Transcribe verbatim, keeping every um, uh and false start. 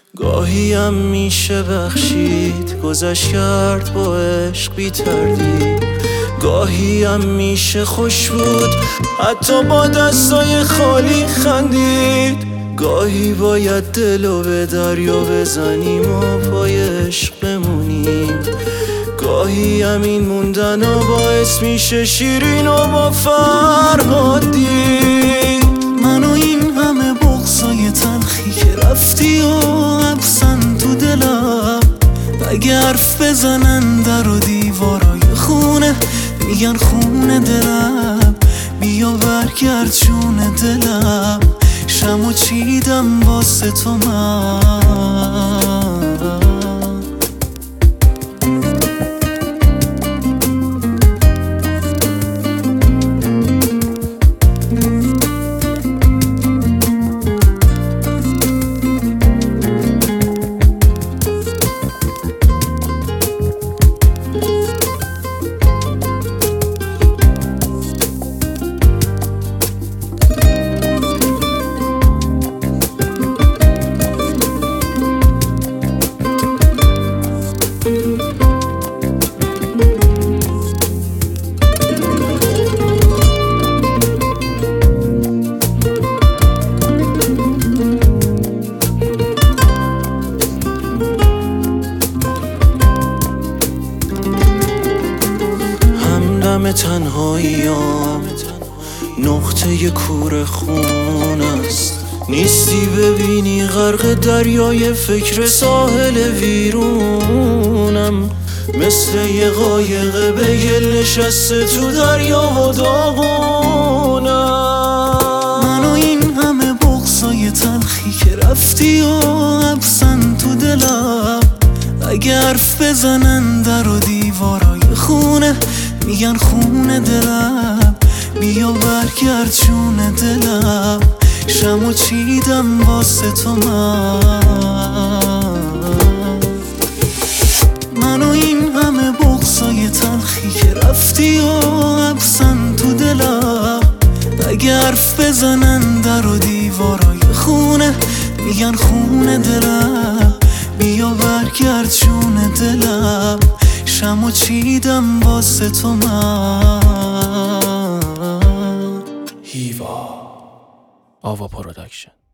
گاهی هم میشه بخشید، گذشت کرد با عشق بی تردید. گاهی هم میشه خوش بود، حتی با دستای خالی خندید. گاهی باید دلو به دریا بزنیم و پای عشق بمونیم. گاهی همین موندن و باعث میشه شیرین و با فرهاد دید. من و این همه بغضای تلخی که رفتی و ابسن تو دلم، اگه حرف بزنن در و دیوارای خونه میگن خونه دلم. بیا برگرد جون دلم، شمو چیدم واسه تو من. همدم تنهاییام نقطه کور خون است. نیستی ببینی غرق دریای فکر ساحل ویرونم. مثل یه قایق به گل نشسته تو دریا و داغونم. من و این همه بغضای تلخی که رفتی و ابسن تو دلم، اگه حرف بزنن در و دیوارای خونه میگن خونه دلم. بیا برگرد جون دلم، شمو چیدم واسه تو من. من و این همه بغضای تلخی که رفتی و ابسن تو دلم، اگه حرف بزنن در و دیوارای خونه میگن خونه دلم. بیا برگرد جون دلم، شمو چیدم واسه تو من. هیوا آوا پروداکشن.